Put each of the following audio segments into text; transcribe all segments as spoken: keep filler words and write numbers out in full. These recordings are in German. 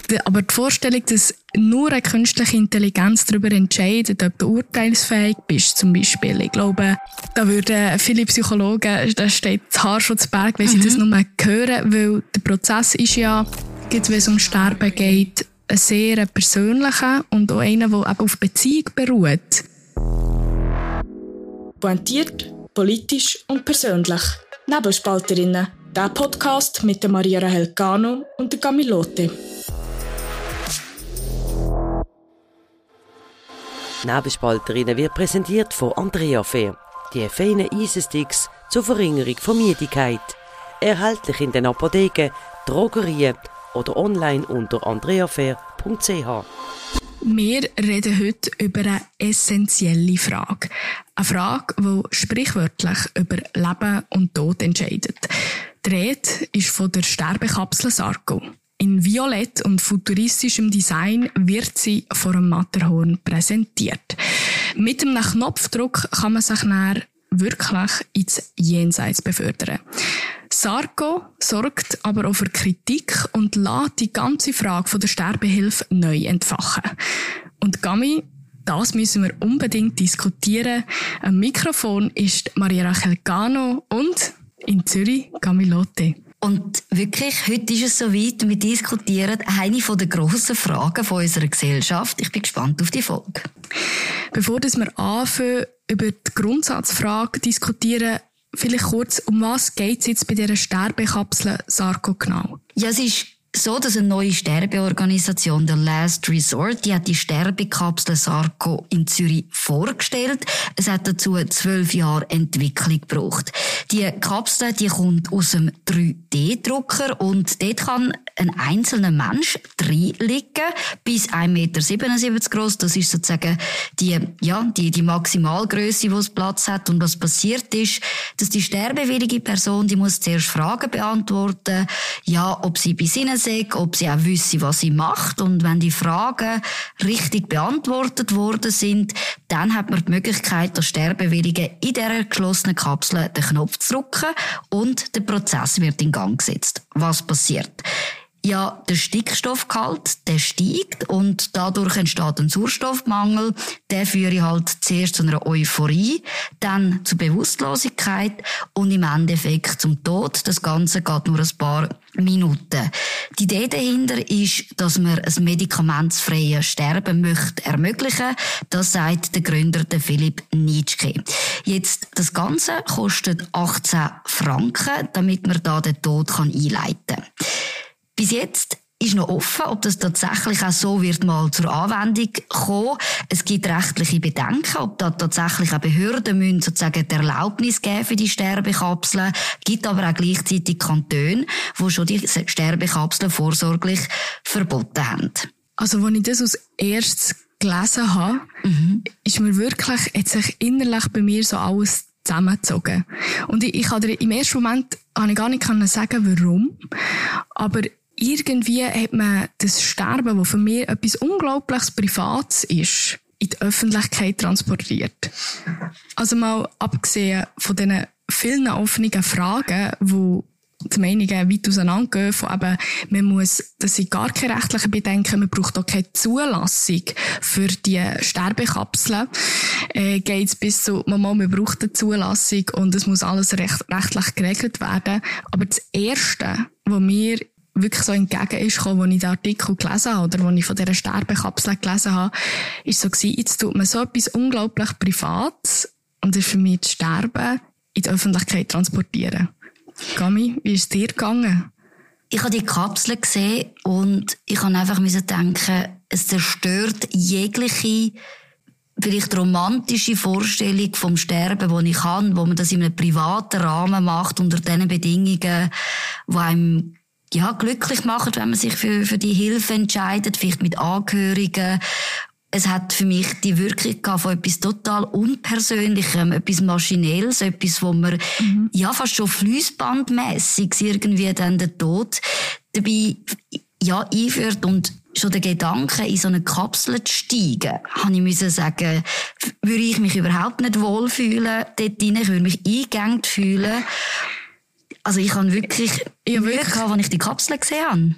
Aber die Vorstellung, dass nur eine künstliche Intelligenz darüber entscheidet, ob du urteilsfähig bist, zum Beispiel, ich glaube, da würden viele Psychologen, da steht das Haar schon zu Berg, wenn sie mhm. das nur hören, weil der Prozess ist ja, wenn es um Sterben geht, ein sehr persönlicher und auch einer, der eben auf Beziehung beruht. Pointiert, politisch und persönlich. Nebelspalterinnen. Der Podcast mit der Maria Rahel Cano und der Camilote. Nebelspalterinnen wird präsentiert von Andrea Fair. Die feinen Eisensticks zur Verringerung von Müdigkeit. Erhältlich in den Apotheken, Drogerien oder online unter andreafair punkt c h. Wir reden heute über eine essentielle Frage. Eine Frage, die sprichwörtlich über Leben und Tod entscheidet. Die Rede ist von der Sterbekapsel Sarco. In violett und futuristischem Design wird sie vor dem Matterhorn präsentiert. Mit einem Knopfdruck kann man sich näher wirklich ins Jenseits befördern. Sarco sorgt aber auch für Kritik und lässt die ganze Frage von der Sterbehilfe neu entfachen. Und Gami, das müssen wir unbedingt diskutieren. Am Mikrofon ist Maria Rahel Cano und in Zürich Camilote. Und wirklich, heute ist es soweit, wir diskutieren eine der grossen Fragen unserer Gesellschaft. Ich bin gespannt auf die Folge. Bevor wir anfangen, über die Grundsatzfrage diskutieren, vielleicht kurz, um was geht es jetzt bei dieser Sterbekapsel Sarco genau? Ja, es ist so, dass eine neue Sterbeorganisation, der Last Resort, die hat die Sterbekapsel Sarco in Zürich vorgestellt. Es hat dazu zwölf Jahre Entwicklung gebraucht. Die Kapsel, die kommt aus einem drei D Drucker und dort kann ein einzelner Mensch reinliegen, bis ein Meter siebenundsiebzig groß. Das ist sozusagen die, ja, die, die Maximalgröße, die es Platz hat. Und was passiert ist, dass die sterbewillige Person, die muss zuerst Fragen beantworten, ja, ob sie bei Sinnen sei, ob sie auch wisse, was sie macht. Und wenn die Fragen richtig beantwortet worden sind, dann hat man die Möglichkeit, der Sterbewillige in dieser geschlossenen Kapsel den Knopf zu drücken und der Prozess wird in Gang gesetzt. Was passiert? Ja, der Stickstoffgehalt, der steigt und dadurch entsteht ein Sauerstoffmangel. Der führt halt zuerst zu einer Euphorie, dann zur Bewusstlosigkeit und im Endeffekt zum Tod. Das Ganze geht nur ein paar Minuten. Die Idee dahinter ist, dass man ein medikamentsfreies Sterben möchte ermöglichen. Das sagt der Gründer, der Philipp Nitschke. Jetzt, das Ganze kostet achtzehn Franken, damit man da den Tod einleiten kann. Bis jetzt ist noch offen, ob das tatsächlich auch so wird mal zur Anwendung kommen. Es gibt rechtliche Bedenken, ob da tatsächlich auch Behörden müssen sozusagen die Erlaubnis geben für die Sterbekapseln. Es gibt aber auch gleichzeitig Kantone, die schon die Sterbekapseln vorsorglich verboten haben. Also, als ich das als erstes gelesen habe, mhm. ist mir wirklich, hat sich innerlich bei mir so alles zusammengezogen. Und ich, ich kann dir im ersten Moment kann ich gar nicht sagen, warum. Aber irgendwie hat man das Sterben, das für mich etwas unglaublich Privates ist, in die Öffentlichkeit transportiert. Also mal abgesehen von diesen vielen offenen Fragen, die die Meinungen weit auseinandergehen, von eben, man muss, das sind gar keine rechtlichen Bedenken, man braucht auch keine Zulassung für die Sterbekapseln, äh, geht's bis zu, man, man braucht eine Zulassung und es muss alles recht, rechtlich geregelt werden. Aber das Erste, was mir wirklich so entgegen ist, als ich den Artikel gelesen habe oder als ich von dieser Sterbekapsel gelesen habe, ist so gewesen, jetzt tut man so etwas unglaublich Privates und das ist für mich das Sterben in die Öffentlichkeit transportieren. Gami, wie ist es dir gegangen? Ich habe die Kapsel gesehen und ich habe einfach denken, es zerstört jegliche vielleicht romantische Vorstellung vom Sterben, die ich habe, wo man das in einem privaten Rahmen macht, unter diesen Bedingungen, die einem ja, glücklich machen, wenn man sich für, für die Hilfe entscheidet, vielleicht mit Angehörigen. Es hat für mich die Wirkung von etwas total Unpersönlichem, etwas Maschinelles, etwas, wo man, mhm. ja, fast schon fliessbandmässig irgendwie dann den Tod dabei, ja, einführt und schon der Gedanke, in so eine Kapsel zu steigen, habe ich müssen sagen, würde ich mich überhaupt nicht wohlfühlen dort rein, ich würde mich eingegangen fühlen. Also ich habe wirklich ja, Mühe gehabt, als ich die Kapsel gesehen habe.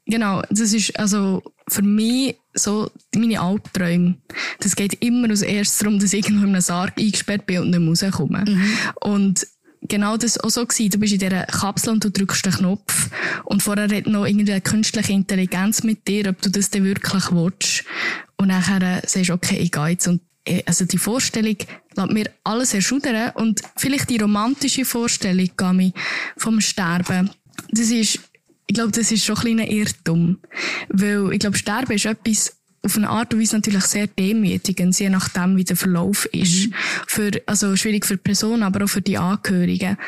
Genau, das ist also für mich so meine Albträume. Das geht immer als erstes darum, dass ich irgendwo in einem Sarg eingesperrt bin und nicht mehr rauskomme. Mhm. Und genau das war auch so gewesen. Du bist in dieser Kapsel und du drückst den Knopf und vorher hat noch irgendwie eine künstliche Intelligenz mit dir, ob du das dann wirklich willst. Und nachher sagst du, okay, ich gehe jetzt. Und also die Vorstellung lässt mir alles erschüttern und vielleicht die romantische Vorstellung Gami, vom Sterben. Das ist, ich glaube, das ist schon ein kleiner Irrtum. Weil ich glaube, Sterben ist etwas auf eine Art und Weise natürlich sehr demütigend, je nachdem, wie der Verlauf ist. Mhm. Für, also schwierig für die Person, aber auch für die Angehörigen.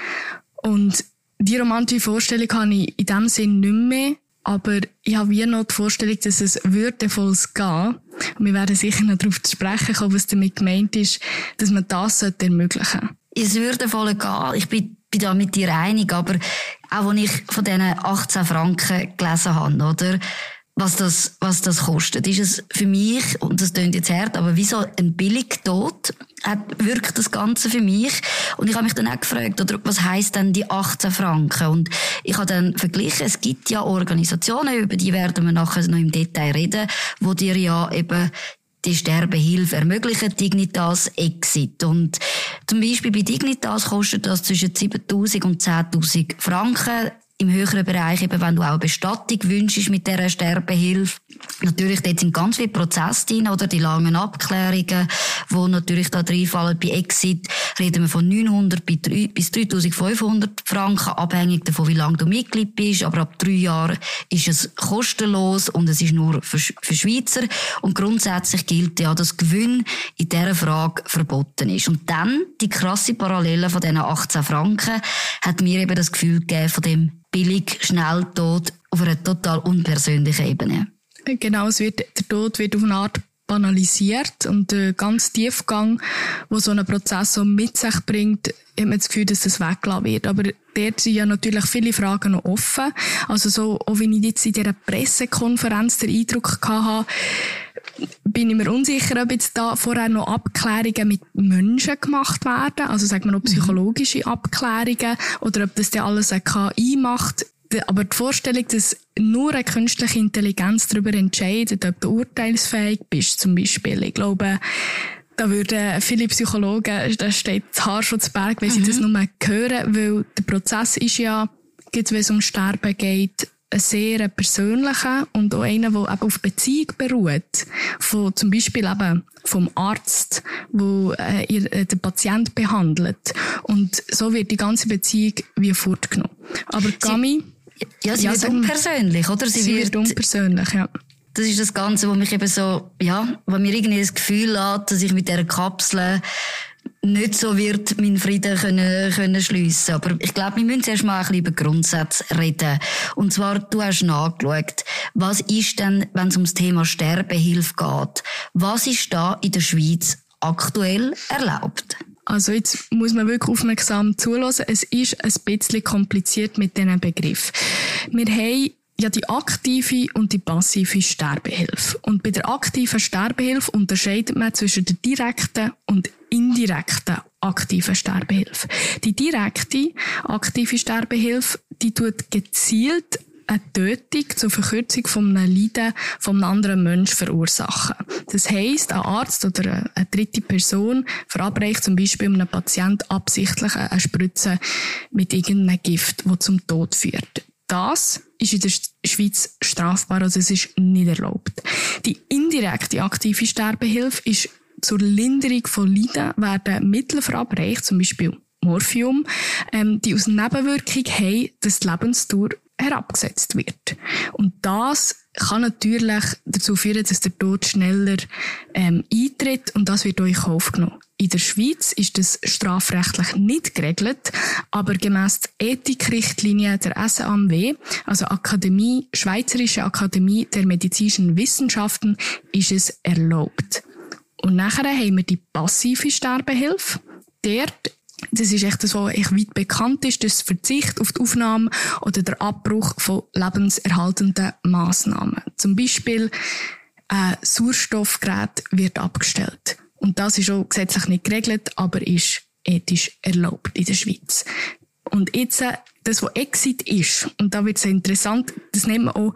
Und die romantische Vorstellung habe ich in dem Sinn nicht mehr. Aber ich habe wie noch die Vorstellung, dass es würdevolles gehen. Und wir werden sicher noch darauf zu sprechen kommen, was damit gemeint ist, dass man das ermöglichen sollte. Es würdevolle gehen, ich bin, bin da mit dir einig, aber auch als ich von diesen achtzehn Franken gelesen habe, oder? Was das, was das kostet, ist es für mich, und das klingt jetzt hart, aber wie so ein Billigtod hat, wirkt das Ganze für mich. Und ich habe mich dann auch gefragt, oder, was heisst denn die achtzehn Franken? Und ich habe dann verglichen, es gibt ja Organisationen, über die werden wir nachher noch im Detail reden, wo dir ja eben die Sterbehilfe ermöglichen, Dignitas Exit. Und zum Beispiel bei Dignitas kostet das zwischen siebentausend und zehntausend Franken. Im höheren Bereich, eben, wenn du auch Bestattung wünschst mit dieser Sterbehilfe. Natürlich, dort sind ganz viele Prozesse drin, oder? Die langen Abklärungen, die natürlich da reinfallen. Bei Exit reden wir von neunhundert bis dreitausendfünfhundert Franken, abhängig davon, wie lange du Mitglied bist. Aber ab drei Jahren ist es kostenlos und es ist nur für, für Schweizer. Und grundsätzlich gilt ja, dass Gewinn in dieser Frage verboten ist. Und dann, die krasse Parallele von diesen achtzehn Franken, hat mir eben das Gefühl gegeben, von dem billig Schnelltod auf einer total unpersönlichen Ebene. Genau, es wird, der Tod wird auf eine Art banalisiert und der ganz Tiefgang, wo so ein Prozess so mit sich bringt, hat man das Gefühl, dass das weggelassen wird. Aber dort sind ja natürlich viele Fragen noch offen. Also so, auch wenn ich jetzt in dieser Pressekonferenz den Eindruck hatte, bin ich mir unsicher, ob jetzt da vorher noch Abklärungen mit Menschen gemacht werden, also sagen wir noch psychologische Abklärungen, oder ob das dann alles eine K I macht. Aber die Vorstellung, dass nur eine künstliche Intelligenz darüber entscheidet, ob du urteilsfähig bist, zum Beispiel, ich glaube, da würden viele Psychologen, da steht das Haar schon zu Berg, wenn sie mhm. das nur hören, weil der Prozess ist ja, wenn es um Sterben geht, ein sehr persönlicher und auch einer, der eben auf Beziehung beruht. Von, zum Beispiel eben vom Arzt, der äh, ihr, äh, den Patient behandelt. Und so wird die ganze Beziehung wie fortgenommen. Aber Gami... Ja, sie ja, wird unpersönlich, oder? Sie, sie wird, wird unpersönlich, ja. Das ist das Ganze, wo mich eben so, ja, wo mir irgendwie das Gefühl hat, dass ich mit dieser Kapsel nicht so wird meinen Frieden können, können schliessen. Aber ich glaube, wir müssen erst mal ein bisschen über Grundsätze reden. Und zwar, du hast nachgeschaut, was ist denn, wenn es ums Thema Sterbehilfe geht, was ist da in der Schweiz aktuell erlaubt? Also jetzt muss man wirklich aufmerksam zuhören. Es ist ein bisschen kompliziert mit diesen Begriffen. Wir haben ja die aktive und die passive Sterbehilfe. Und bei der aktiven Sterbehilfe unterscheidet man zwischen der direkten und indirekten aktiven Sterbehilfe. Die direkte aktive Sterbehilfe, die tut gezielt eine Tötung zur Verkürzung von einem Leiden von einem anderen Menschen verursachen. Das heisst, ein Arzt oder eine dritte Person verabreicht zum Beispiel einem Patienten absichtlich eine Spritze mit irgendeinem Gift, das zum Tod führt. Das ist in der Schweiz strafbar, also es ist nicht erlaubt. Die indirekte aktive Sterbehilfe ist zur Linderung von Leiden werden Mittel verabreicht, zum Beispiel Morphium, ähm, die aus Nebenwirkung haben, dass die Lebensdauer herabgesetzt wird. Und das kann natürlich dazu führen, dass der Tod schneller ähm, eintritt und das wird euch in Kauf genommen. In der Schweiz ist das strafrechtlich nicht geregelt, aber gemäss der Ethikrichtlinie der S A M W, also Akademie, Schweizerische Akademie der Medizinischen Wissenschaften, ist es erlaubt. Und nachher haben wir die passive Sterbehilfe. Dort Das ist echt das, was echt weit bekannt ist, das Verzicht auf die Aufnahme oder der Abbruch von lebenserhaltenden Massnahmen. Zum Beispiel ein Sauerstoffgerät wird abgestellt. Und das ist auch gesetzlich nicht geregelt, aber ist ethisch erlaubt in der Schweiz. Und jetzt, das, was Exit ist, und da wird es interessant, das nennt man auch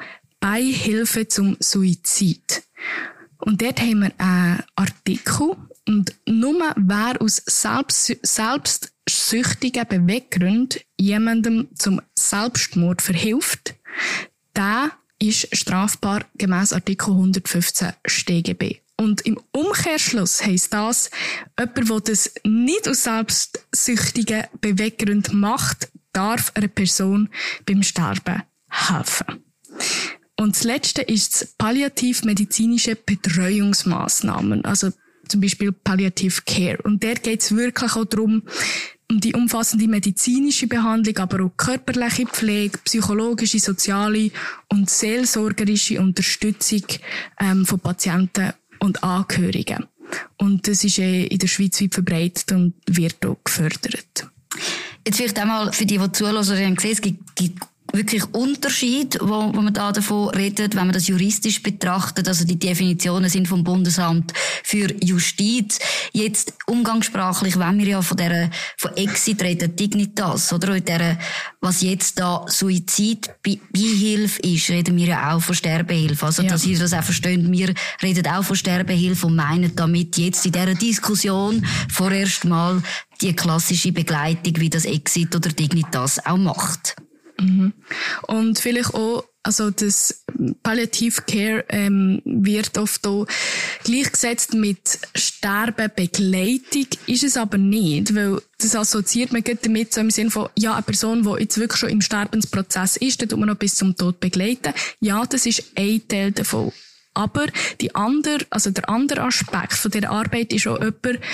Beihilfe zum Suizid. Und dort haben wir einen Artikel. Und nur wer aus selbst, selbstsüchtigen Beweggründen jemandem zum Selbstmord verhilft, der ist strafbar gemäss Artikel hundertfünfzehn S t G B. Und im Umkehrschluss heisst das, jemand, der das nicht aus selbstsüchtigen Beweggründen macht, darf einer Person beim Sterben helfen. Und das Letzte ist das palliativ-medizinische Betreuungsmaßnahmen, also zum Beispiel Palliative Care. Und der geht es wirklich auch darum, um die umfassende medizinische Behandlung, aber auch körperliche Pflege, psychologische, soziale und seelsorgerische Unterstützung ähm, von Patienten und Angehörigen. Und das ist äh, in der Schweiz weit verbreitet und wird auch gefördert. Jetzt vielleicht einmal für die, die zuhören, die haben gesehen, es gibt, gibt wirklich Unterschied, wo, wo man da davon redet, wenn man das juristisch betrachtet. Also die Definitionen sind vom Bundesamt für Justiz. Jetzt umgangssprachlich, wenn wir ja von der, von Exit reden, Dignitas, oder? Und der, was jetzt da Suizidbeihilfe ist, reden wir ja auch von Sterbehilfe. Also, ja. Dass ihr das auch versteht, wir reden auch von Sterbehilfe und meinen damit jetzt in dieser Diskussion vorerst mal die klassische Begleitung, wie das Exit oder Dignitas auch macht. Mhm. Und vielleicht auch, also das Palliative Care ähm, wird oft auch gleichgesetzt mit Sterbebegleitung, ist es aber nicht, weil das assoziiert man damit so im Sinne von, ja, eine Person, die jetzt wirklich schon im Sterbensprozess ist, die tut man noch bis zum Tod begleiten. Ja, das ist ein Teil davon. Aber die andere, also der andere Aspekt von dieser Arbeit ist auch jemand, der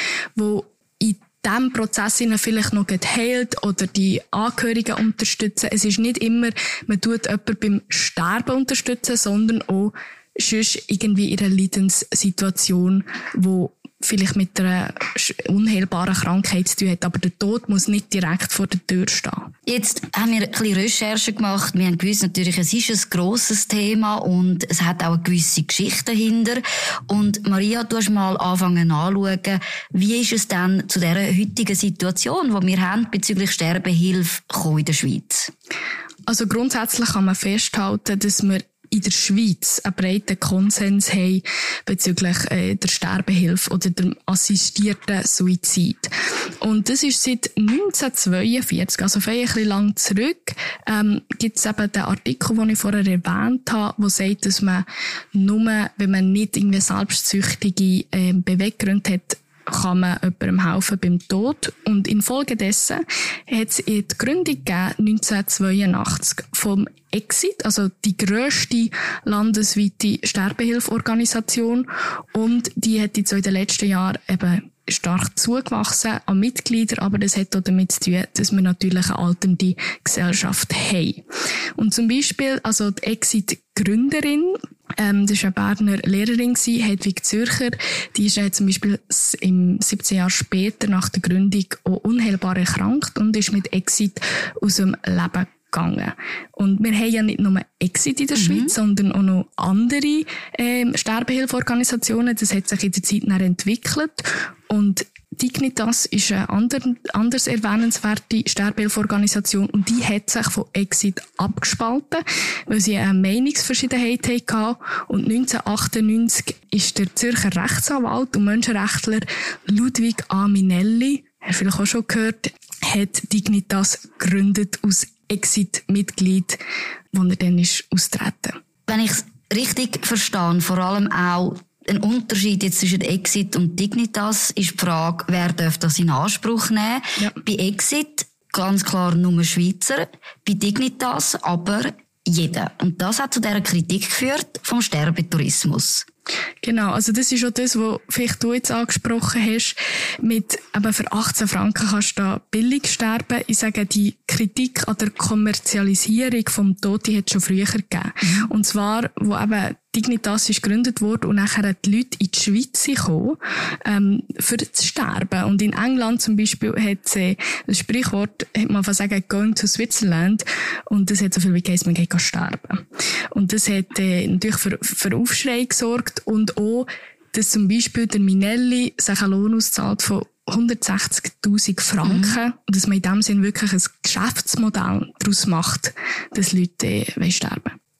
in diesem Prozess vielleicht noch heilt oder die Angehörigen unterstützen. Es ist nicht immer, man tut jemanden beim Sterben unterstützen, sondern auch sonst irgendwie in einer Leidenssituation, wo vielleicht mit einer unheilbaren Krankheit zu tun hat. Aber der Tod muss nicht direkt vor der Tür stehen. Jetzt haben wir ein bisschen Recherche gemacht. Wir haben gewusst, natürlich, es ist ein grosses Thema und es hat auch eine gewisse Geschichte dahinter. Und Maria, du hast mal anfangen anzuschauen, wie ist es denn zu dieser heutigen Situation, die wir haben bezüglich Sterbehilfe in der Schweiz? Also grundsätzlich kann man festhalten, dass wir in der Schweiz einen breiten Konsens haben bezüglich äh, der Sterbehilfe oder dem assistierten Suizid. Und das ist seit neunzehnhundertzweiundvierzig, also ein bisschen lang zurück, ähm, gibt es eben den Artikel, den ich vorher erwähnt habe, der sagt, dass man nur, wenn man nicht irgendwie selbstsüchtige äh, Beweggründe hat, kann man jemandem helfen beim Tod. Und infolgedessen hat es die Gründung gegeben, neunzehnhundertzweiundachtzig, vom Exit, also die grösste landesweite Sterbehilfeorganisation. Und die hat jetzt in den letzten Jahren eben stark zugewachsen an Mitgliedern, aber das hat auch damit zu tun, dass wir natürlich eine alternde Gesellschaft haben. Und zum Beispiel, also die Exit-Gründerin, ähm, das war eine Berner Lehrerin, Hedwig Zürcher, die ist ja zum Beispiel im siebzehn Jahre später nach der Gründung auch unheilbar erkrankt und ist mit Exit aus dem Leben gegangen. Und wir haben ja nicht nur Exit in der mhm. Schweiz, sondern auch noch andere ähm, Sterbehilfeorganisationen. Das hat sich in der Zeit dann entwickelt. Und Dignitas ist eine andere, anders erwähnenswerte Sterbehilfeorganisation und die hat sich von Exit abgespalten, weil sie eine Meinungsverschiedenheit hatten. Und neunzehnhundertachtundneunzig ist der Zürcher Rechtsanwalt und Menschenrechtler Ludwig A. Minelli, hast du vielleicht auch schon gehört, hat Dignitas gegründet aus Exit-Mitglied, wo er dann ist austreten. Wenn ich es richtig verstehe, vor allem auch ein Unterschied jetzt zwischen Exit und Dignitas ist die Frage, wer darf das in Anspruch nehmen. Ja. Bei Exit ganz klar nur Schweizer, bei Dignitas aber jeder. Und das hat zu dieser Kritik geführt vom Sterbetourismus. Genau, also das ist auch das, was vielleicht du jetzt angesprochen hast. Mit, eben für achtzehn Franken kannst du da billig sterben. Ich sage, die Kritik an der Kommerzialisierung vom Tod, die hat es schon früher gegeben. Mhm. Und zwar, wo eben Dignitas ist gegründet worden und nachher die Leute in die Schweiz gekommen, ähm, für zu sterben. Und in England zum Beispiel hat es äh, das Sprichwort, hat man sagen, going to Switzerland. Und das hat so viel wie geheißen, man geht sterben. Und das hat äh, natürlich für, für Aufschrei gesorgt und auch, dass zum Beispiel der Minelli sich einen Lohn auszahlt von hundertsechzigtausend Franken mhm. und dass man in dem Sinn wirklich ein Geschäftsmodell daraus macht, dass Leute äh, sterben.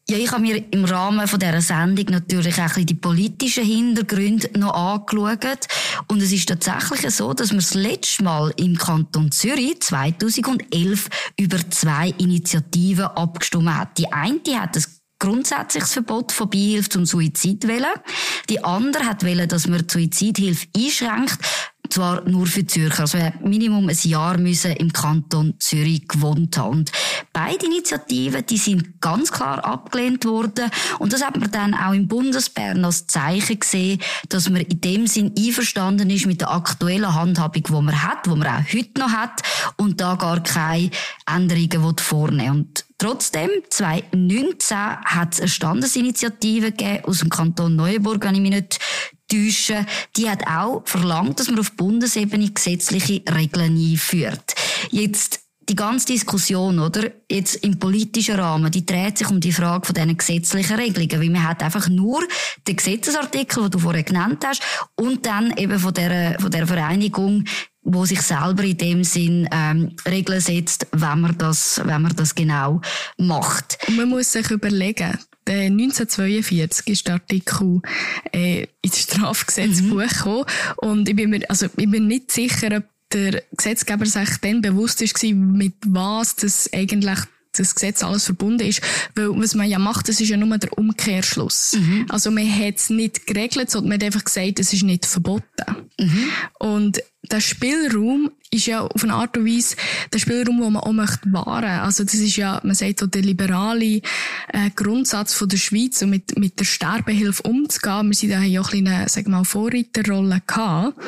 Ja, ich habe mir im Rahmen von dieser Sendung natürlich auch ein bisschen die politischen Hintergründe noch angeschaut. Und es ist tatsächlich so, dass man das letzte Mal im Kanton Zürich zweitausendelf über zwei Initiativen abgestimmt hat. Die eine hat das grundsätzliches Verbot von Beihilfe zum Suizid wollen. Die andere hat wollen, dass man die Suizidhilfe einschränkt. Zwar nur für Zürcher. Also, wir Minimum ein Jahr müssen im Kanton Zürich gewohnt haben. Und beide Initiativen, die sind ganz klar abgelehnt worden. Und das hat man dann auch im Bundesbern als Zeichen gesehen, dass man in dem Sinn einverstanden ist mit der aktuellen Handhabung, die man hat, die man auch heute noch hat, und da gar keine Änderungen vornehmen will. Und trotzdem, zweitausendneunzehn hat es eine Standesinitiative gegeben aus dem Kanton Neuenburg, wenn ich mich nicht täusche. Die hat auch verlangt, dass man auf Bundesebene gesetzliche Regeln einführt. Jetzt die ganze Diskussion, oder? Jetzt im politischen Rahmen, die dreht sich um die Frage von diesen gesetzlichen Regelungen. Weil man hat einfach nur den Gesetzesartikel, den du vorher genannt hast, und dann eben von der, von der Vereinigung, wo sich selber in dem Sinn ähm, Regeln setzt, wenn man das, wenn man das genau macht. Und man muss sich überlegen, der neunzehnhundertzweiundvierzig ist der Artikel äh, ins Strafgesetzbuch mhm. gekommen, und ich bin mir, also ich bin nicht sicher, ob der Gesetzgeber sich dann bewusst war, mit was das eigentlich das Gesetz alles verbunden ist. Weil was man ja macht, das ist ja nur der Umkehrschluss. Mhm. Also man hat es nicht geregelt, sondern man hat einfach gesagt, es ist nicht verboten. Mhm. Und der Spielraum ist ja auf eine Art und Weise der Spielraum, den man auch möchte wahren. Also das ist ja, man sagt auch, der liberale äh, Grundsatz von der Schweiz, und mit, mit der Sterbehilfe umzugehen. Wir sind da ja auch ein eine, sagen wir mal, Vorreiterrolle gehabt.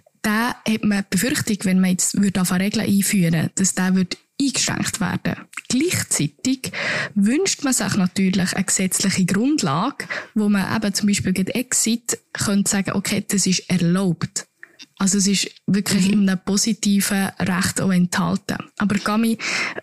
Da hat man die Befürchtung, wenn man jetzt würde auf eine Regel einführen, dass der wird eingeschränkt werden. Gleichzeitig wünscht man sich natürlich eine gesetzliche Grundlage, wo man eben zum Beispiel gegen Exit könnte sagen, okay, das ist erlaubt. Also es ist wirklich mhm. in einem positiven Recht auch enthalten. Aber Gami,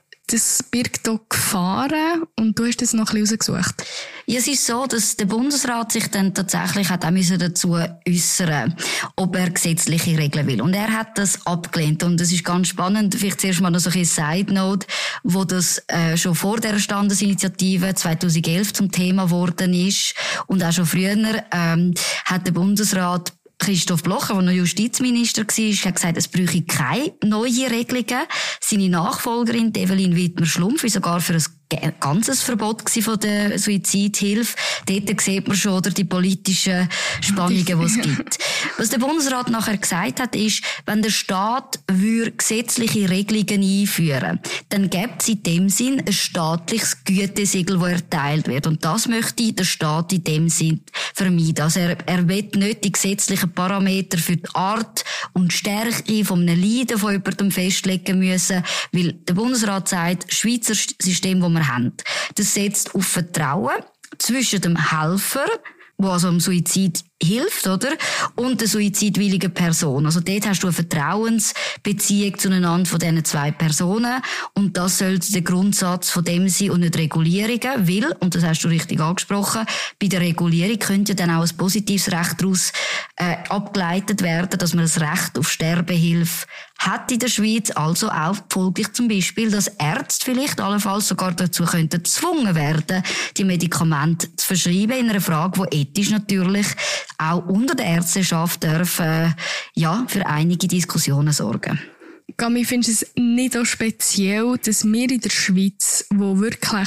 das birgt auch Gefahren, und du hast das noch ein bisschen rausgesucht. Ja, es ist so, dass der Bundesrat sich dann tatsächlich hat auch müssen dazu äußern, ob er gesetzliche Regeln will. Und er hat das abgelehnt. Und es ist ganz spannend, vielleicht zuerst mal noch so ein Side-Note, wo das äh, schon vor der Standesinitiative zweitausendelf zum Thema geworden ist. Und auch schon früher ähm, hat der Bundesrat Christoph Blocher, der noch Justizminister war, hat gesagt, es bräuchte keine neuen Regelungen. Seine Nachfolgerin, Evelyn Wittmer-Schlumpf, war sogar für ein ganzes Verbot von der Suizidhilfe. Dort sieht man schon, oder, die politischen Spannungen, die es gibt. Was der Bundesrat nachher gesagt hat, ist, wenn der Staat würde gesetzliche Regelungen einführen, dann gibt es in dem Sinn ein staatliches Gütesiegel, das erteilt wird. Und das möchte der Staat in dem Sinn vermeiden. Also er, er will nicht die gesetzlichen Parameter für die Art und Stärke von einem Leiden von jemandem festlegen müssen, weil der Bundesrat sagt, das Schweizer System, das wir haben, das setzt auf Vertrauen zwischen dem Helfer, der also am Suizid hilft, oder? Und der suizidwilligen Person. Also dort hast du eine Vertrauensbeziehung zueinander von diesen zwei Personen. Und das sollte der Grundsatz von dem sein und nicht Regulierungen, weil, und das hast du richtig angesprochen, bei der Regulierung könnte ja dann auch ein positives Recht daraus äh, abgeleitet werden, dass man das Recht auf Sterbehilfe hat in der Schweiz, also auch folglich zum Beispiel, dass Ärzte vielleicht allenfalls sogar dazu könnten gezwungen werden, die Medikamente zu verschreiben, in einer Frage, die ethisch natürlich auch unter der Ärzteschaft dürfen, äh, ja, für einige Diskussionen sorgen. Gami, findest du es nicht so speziell, dass wir in der Schweiz, wo wirklich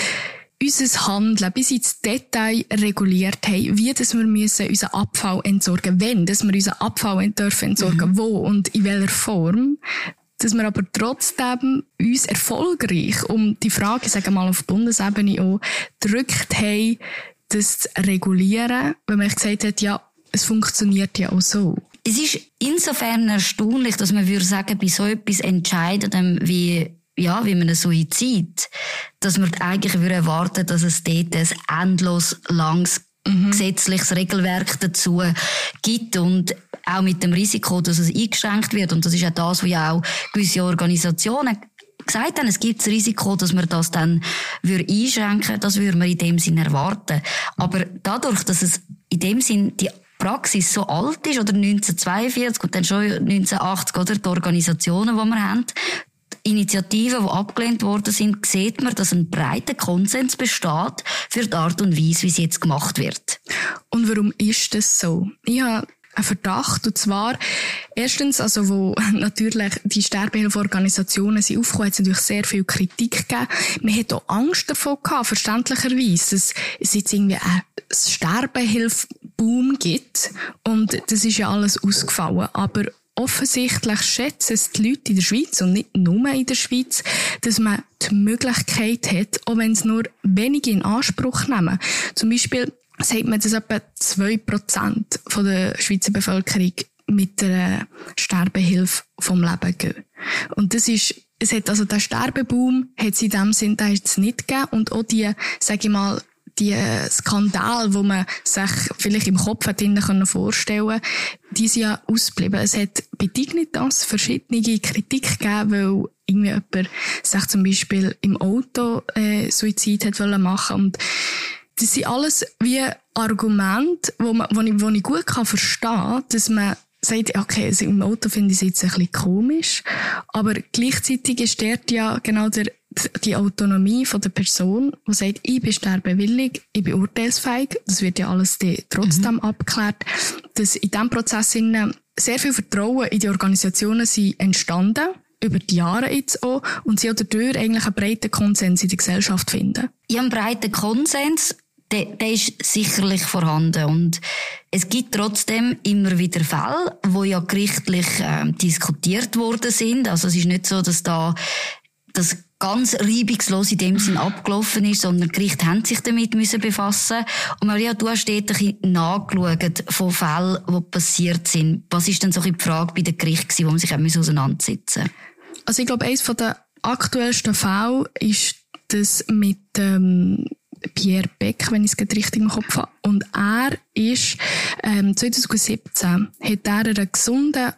unser Handeln bis ins Detail reguliert haben, wie dass wir müssen unseren Abfall entsorgen, wenn, dass wir unseren Abfall dürfen entsorgen, mhm. wo und in welcher Form, dass wir aber trotzdem uns erfolgreich um die Frage, sagen wir mal auf Bundesebene auch, gedrückt haben, das zu regulieren, weil man gesagt hat, ja, es funktioniert ja auch so. Es ist insofern erstaunlich, dass man würde sagen, bei so etwas Entscheidendem wie, ja, wie man einen Suizid, dass man eigentlich würde erwarten, dass es dort ein endlos langes mhm. gesetzliches Regelwerk dazu gibt und auch mit dem Risiko, dass es eingeschränkt wird. Und das ist ja das, was ja auch gewisse Organisationen gesagt haben, es gibt das Risiko, dass man das dann würde einschränken, das würde man in dem Sinn erwarten. Aber dadurch, dass es in dem Sinn die Praxis so alt ist, oder neunzehnhundertzweiundvierzig und dann schon neunzehnhundertachtzig, oder die Organisationen, die wir haben, Initiativen, die abgelehnt worden sind, sieht man, dass ein breiter Konsens besteht für die Art und Weise, wie es jetzt gemacht wird. Und warum ist das so? Ich habe einen Verdacht, und zwar, erstens, also, wo natürlich die Sterbehilfeorganisationen sind aufgekommen, hat es natürlich sehr viel Kritik gegeben. Man hat auch Angst davon gehabt, verständlicherweise, dass es jetzt irgendwie einen Sterbehilfeboom gibt. Und das ist ja alles ausgefallen. Aber offensichtlich schätzen es die Leute in der Schweiz und nicht nur in der Schweiz, dass man die Möglichkeit hat, auch wenn es nur wenige in Anspruch nehmen. Zum Beispiel sagt man, dass etwa zwei Prozent von der Schweizer Bevölkerung mit der Sterbehilfe vom Leben gehen. Und das ist, es hat also der Sterbeboom, hat es in dem Sinn, den hat es nicht gegeben. Und auch die, sag ich mal, die Skandale, wo man sich vielleicht im Kopf hat vorstellen können, die sind ja ausgeblieben. Es hat bei Dignitas verschiedene Kritik gegeben, weil irgendwie jemand sich zum Beispiel im Auto äh, Suizid hat wollen machen. Und das sind alles wie Argumente, wo, man, wo, ich, wo ich gut kann verstehen, dass man sagt, okay, also im Auto finde ich es jetzt ein bisschen komisch, aber gleichzeitig ist dort ja genau der, die Autonomie von der Person, die sagt, ich bin sterbewillig, ich bin urteilsfähig, das wird ja alles die, trotzdem mhm. abgeklärt, dass in diesem Prozess sehr viel Vertrauen in die Organisationen sind entstanden, über die Jahre jetzt auch, und sie auch dadurch eigentlich einen breiten Konsens in der Gesellschaft finden. Ja, einen breiten Konsens, der, der ist sicherlich vorhanden. Und es gibt trotzdem immer wieder Fälle, wo ja gerichtlich äh, diskutiert worden sind. Also es ist nicht so, dass da das ganz reibungslos in dem Sinn abgelaufen ist, sondern die Gerichte haben sich damit müssen befassen. Und Maria, du hast dort ein bisschen nachgeschaut von Fällen, die passiert sind. Was ist denn so die Frage bei den Gerichten, wo man sich auseinandersetzen musste? Also ich glaube, eines der aktuellsten Fälle ist das mit ähm, Pierre Beck, wenn ich es richtig im Kopf habe. Und er ist ähm, zwanzig siebzehn hat er einer gesunden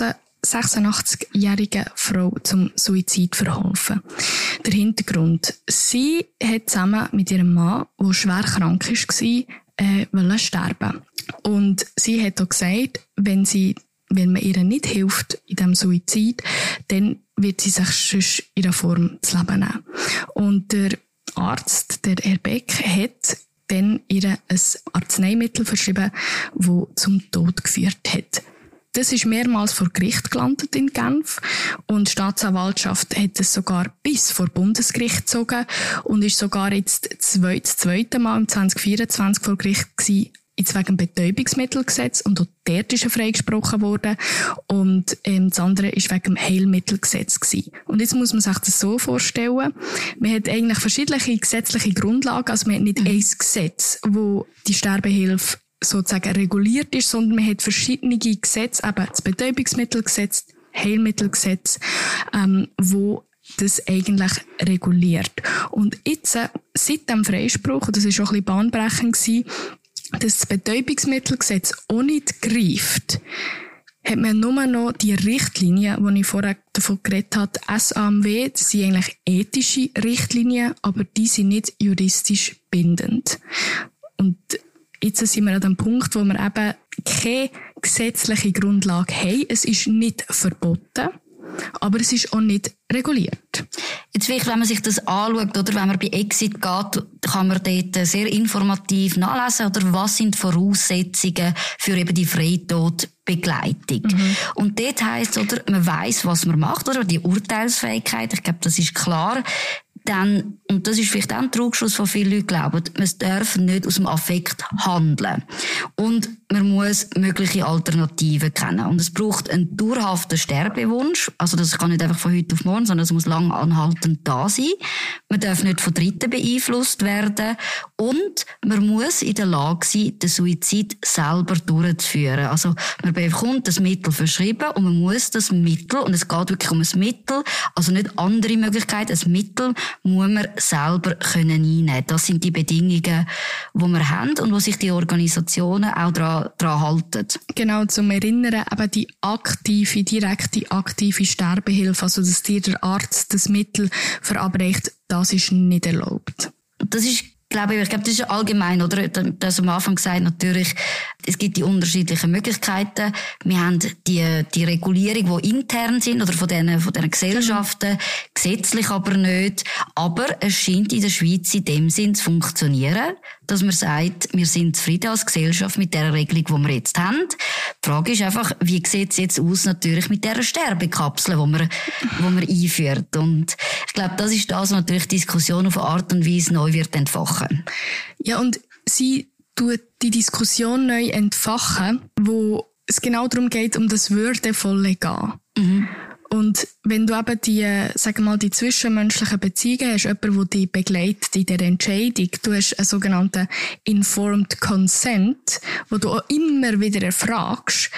achtzehnhundertsechsundachtzig-jährigen Frau zum Suizid verholfen. Der Hintergrund: Sie hat zusammen mit ihrem Mann, der schwer krank war, äh, wollen sterben. Und sie hat auch gesagt, wenn sie, wenn man ihr nicht hilft in diesem Suizid, dann wird sie sich sonst in einer Form das Leben nehmen. Und der Arzt, der Herr Beck, hat dann ihr ein Arzneimittel verschrieben, das zum Tod geführt hat. Das ist mehrmals vor Gericht gelandet in Genf und die Staatsanwaltschaft hat es sogar bis vor Bundesgericht gezogen und ist sogar jetzt das zweite Mal im zwanzig vierundzwanzig vor Gericht gewesen, jetzt wegen dem Betäubungsmittelgesetz, und auch dort ist er freigesprochen worden, und ähm, das andere ist wegen dem Heilmittelgesetz gewesen. Und jetzt muss man sich das so vorstellen, man hat eigentlich verschiedene gesetzliche Grundlagen, also man hat nicht mhm. ein Gesetz, wo die Sterbehilfe sozusagen reguliert ist, sondern man hat verschiedene Gesetze, eben das Betäubungsmittelgesetz, Heilmittelgesetz, ähm, wo das eigentlich reguliert. Und jetzt, äh, seit dem Freispruch, und das war auch ein bisschen bahnbrechend gewesen, dass das Betäubungsmittelgesetz auch nicht greift, hat man nur noch die Richtlinien, die ich vorher davon geredet habe, S A M W, das sind eigentlich ethische Richtlinien, aber die sind nicht juristisch bindend. Und jetzt sind wir an dem Punkt, wo wir eben keine gesetzliche Grundlage haben. Es ist nicht verboten, aber es ist auch nicht reguliert. Jetzt vielleicht, wenn man sich das anschaut, oder wenn man bei Exit geht, kann man dort sehr informativ nachlesen, oder was sind die Voraussetzungen für eben die Freitodbegleitung. Mhm. Und dort heisst, oder, man weiss, was man macht, oder die Urteilsfähigkeit, ich glaube, das ist klar. Dann, und das ist vielleicht auch ein Trugschluss, von vielen Leuten glauben, man darf nicht aus dem Affekt handeln. Und man muss mögliche Alternativen kennen. Und es braucht einen dauerhaften Sterbewunsch. Also das kann nicht einfach von heute auf morgen, sondern es muss lang anhaltend da sein. Man darf nicht von Dritten beeinflusst werden. Und man muss in der Lage sein, den Suizid selber durchzuführen. Also man bekommt das Mittel verschrieben und man muss das Mittel, und es geht wirklich um ein Mittel, also nicht andere Möglichkeiten, ein Mittel muss man selber können einnehmen. Das sind die Bedingungen, die wir haben und wo sich die Organisationen auch daran, daran halten. Genau, zum Erinnern, eben die aktive, direkte, aktive Sterbehilfe, also dass dir der Arzt das Mittel verabreicht, das ist nicht erlaubt. Das ist, glaube ich, ich glaube, das ist allgemein, oder? Das am Anfang gesagt, natürlich, Es gibt die unterschiedlichen Möglichkeiten. Wir haben die, die Regulierung, die intern sind, oder von diesen, von diesen Gesellschaften, gesetzlich aber nicht. Aber es scheint in der Schweiz in dem Sinn zu funktionieren, dass man sagt, wir sind zufrieden als Gesellschaft mit der Regelung, die wir jetzt haben. Die Frage ist einfach, wie sieht es jetzt aus natürlich mit dieser Sterbekapsel, die man, die man einführt. Und ich glaube, das ist das, was natürlich die Diskussion auf eine Art und Weise neu wird entfachen. Ja, und sie tut die Diskussion neu entfachen, wo es genau darum geht, um das würdevolle Gehen. Mhm. Und wenn du eben die, sagen wir mal, die zwischenmenschlichen Beziehungen hast, jemand, der dich begleitet in der Entscheidung, du hast einen sogenannten Informed Consent, wo du auch immer wieder erfragst,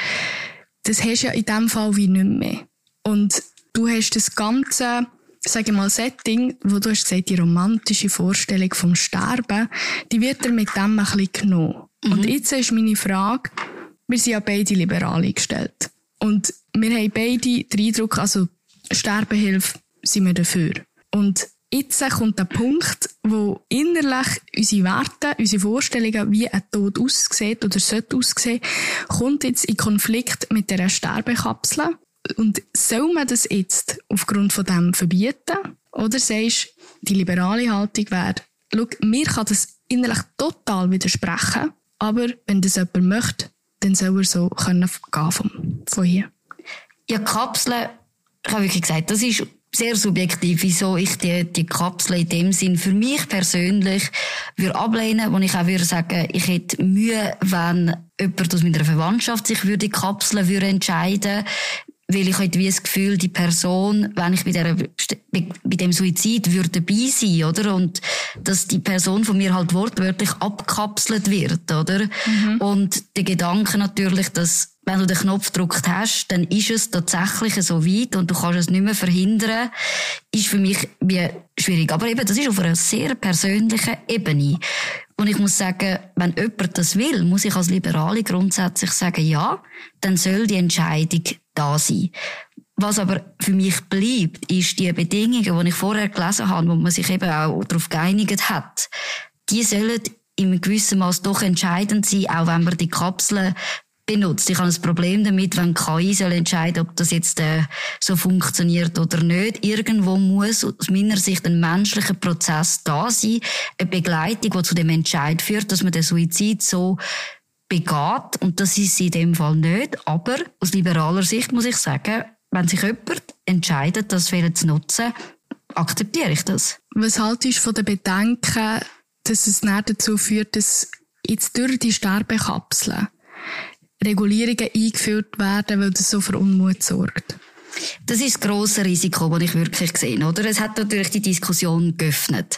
das hast du ja in dem Fall wie nicht mehr. Und du hast das ganze, sage ich mal, Setting, wo du hast gesagt, die romantische Vorstellung vom Sterben, die wird dir mit dem ein bisschen genommen. Mhm. Und jetzt ist meine Frage, wir sind ja beide liberal eingestellt. Und wir haben beide den Eindruck, also Sterbehilfe sind wir dafür. Und jetzt kommt der Punkt, wo innerlich unsere Werte, unsere Vorstellungen, wie ein Tod aussieht oder sollte aussehen, kommt jetzt in Konflikt mit dieser Sterbekapsel. Und soll man das jetzt aufgrund von dem verbieten? Oder sagst du, die liberale Haltung wäre, schau, mir kann das innerlich total widersprechen, aber wenn das jemand möchte, dann soll er so können gehen von, von hier. Ja, Kapseln, ich habe wirklich gesagt, das ist sehr subjektiv, wieso ich die, die Kapsel in dem Sinn für mich persönlich würde ablehnen, wo ich auch würde sagen, ich hätte Mühe, wenn jemand aus meiner Verwandtschaft sich würde die Kapsel würde entscheiden, weil ich hätte wie das Gefühl, die Person, wenn ich bei, der, bei dem Suizid würde dabei sein, oder? Und dass die Person von mir halt wortwörtlich abgekapselt wird, oder? Mhm. Und der Gedanke natürlich, dass, wenn du den Knopf gedrückt hast, dann ist es tatsächlich so weit und du kannst es nicht mehr verhindern, ist für mich wie schwierig. Aber eben, das ist auf einer sehr persönlichen Ebene. Und ich muss sagen, wenn jemand das will, muss ich als Liberale grundsätzlich sagen, ja, dann soll die Entscheidung da sein. Was aber für mich bleibt, ist die Bedingungen, die ich vorher gelesen habe, wo man sich eben auch darauf geeinigt hat, die sollen in gewissem Maß doch entscheidend sein, auch wenn man die Kapseln benutzt. Ich habe ein Problem damit, wenn K I soll entscheiden, ob das jetzt äh, so funktioniert oder nicht. Irgendwo muss aus meiner Sicht ein menschlicher Prozess da sein, eine Begleitung, die zu dem Entscheid führt, dass man den Suizid so begeht. Und das ist sie in dem Fall nicht. Aber aus liberaler Sicht muss ich sagen, wenn sich jemand entscheidet, das zu nutzen, akzeptiere ich das. Was haltest du von den Bedenken, dass es nicht dazu führt, dass jetzt durch die Sterbekapseln Regulierungen eingeführt werden, weil das so für Unmut sorgt? Das ist das grosse Risiko, das ich wirklich sehe, oder? Es hat natürlich die Diskussion geöffnet.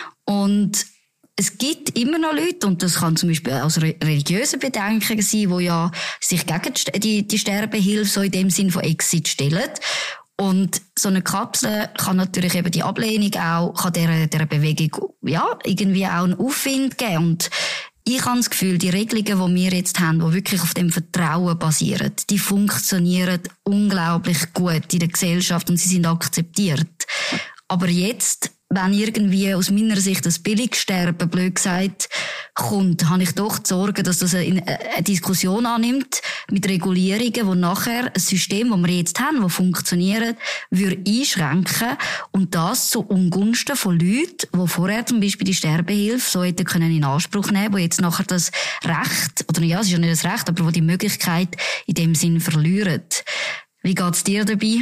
Und es gibt immer noch Leute, und das kann zum Beispiel aus religiösen Bedenken sein, die ja sich gegen die, die Sterbehilfe so in dem Sinn von Exit stellen. Und so eine Kapsel kann natürlich eben die Ablehnung auch, kann dieser, dieser Bewegung, ja, irgendwie auch einen Aufwind geben. Und ich habe das Gefühl, die Regelungen, die wir jetzt haben, die wirklich auf dem Vertrauen basieren, die funktionieren unglaublich gut in der Gesellschaft und sie sind akzeptiert. Aber jetzt, wenn irgendwie aus meiner Sicht das Billigsterben, blöd gesagt, kommt, habe ich doch die Sorge, dass das eine, eine Diskussion annimmt mit Regulierungen, die nachher ein System, das wir jetzt haben, das funktioniert, würde einschränken und das zu Ungunsten von Leuten, die vorher zum Beispiel die Sterbehilfe so hätten können in Anspruch nehmen, die jetzt nachher das Recht, oder ja, es ist ja nicht das Recht, aber die die Möglichkeit in dem Sinn verlieren. Wie geht's dir dabei?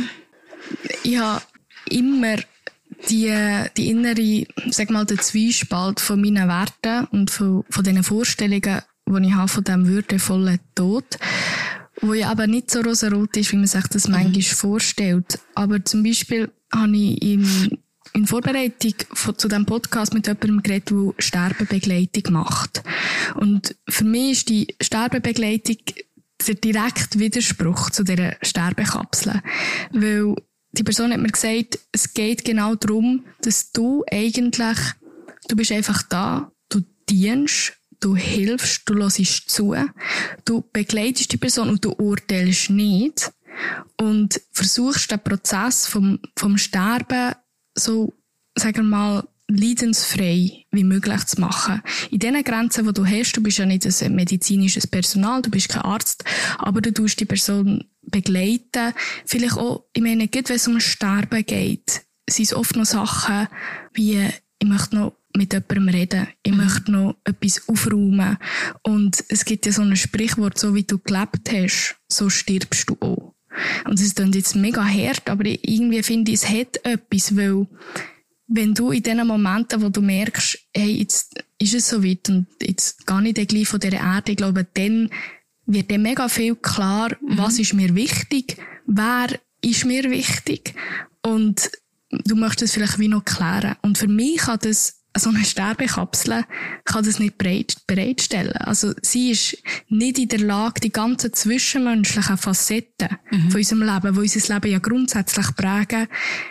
Ja, immer die, die innere, sag mal, der Zwiespalt von meinen Werten und von, von den Vorstellungen, die ich habe von diesem würdevollen Tod, wo ja aber nicht so rosarot ist, wie man sich das manchmal mhm. vorstellt. Aber zum Beispiel habe ich in, in Vorbereitung von, zu diesem Podcast mit jemandem geredet, der Sterbebegleitung macht. Und für mich ist die Sterbebegleitung der direkte Widerspruch zu dieser Sterbekapsel. Weil die Person hat mir gesagt, es geht genau darum, dass du eigentlich, du bist einfach da, du dienst, du hilfst, du hörst zu, du begleitest die Person und du urteilst nicht und versuchst den Prozess vom, vom Sterben so, sagen wir mal, leidensfrei wie möglich zu machen. In diesen Grenzen, die du hast, du bist ja nicht ein medizinisches Personal, du bist kein Arzt, aber du tust die Person begleiten. Vielleicht auch, ich meine, gerade wenn es um Sterben geht, sind es oft noch Sachen wie, ich möchte noch mit jemandem reden, ich mhm. möchte noch etwas aufräumen. Und es gibt ja so ein Sprichwort, so wie du gelebt hast, so stirbst du auch. Und es klingt jetzt mega hart, aber irgendwie finde ich, es hat etwas, weil wenn du in den Momenten, wo du merkst, hey, jetzt ist es so weit und jetzt gehe ich dann gleich von dieser Erde, ich glaube, dann wird dann mega viel klar, mhm. was ist mir wichtig, wer ist mir wichtig und du möchtest es vielleicht wie noch klären. Und für mich kann das, so eine Sterbekapsel kann das nicht bereit, bereitstellen. Also sie ist nicht in der Lage, die ganzen zwischenmenschlichen Facetten mhm. von unserem Leben, die unser Leben ja grundsätzlich prägen,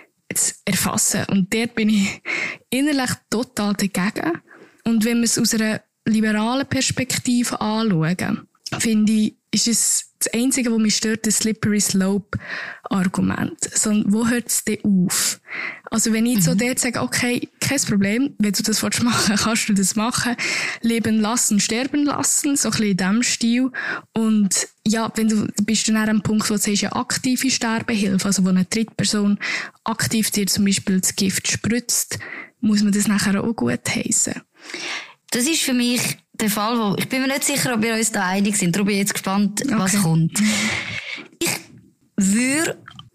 zu erfassen. Und dort bin ich innerlich total dagegen. Und wenn wir es aus einer liberalen Perspektive anschauen, finde ich, ist es das Einzige, was mich stört, das Slippery Slope-Argument. So, wo hört es denn auf? Also wenn ich mhm. so dort sage, okay, kein Problem, wenn du das machen willst, kannst du das machen. Leben lassen, sterben lassen, so ein bisschen in diesem Stil. Und ja, wenn du, bist dann an einem Punkt, wo du sagst, ja, aktive Sterbehilfe, also wo eine Drittperson aktiv dir zum Beispiel das Gift spritzt, muss man das nachher auch gut heissen. Das ist für mich der Fall, wo, ich bin mir nicht sicher, ob wir uns da einig sind. Darum bin ich jetzt gespannt, okay. was kommt. Ich würde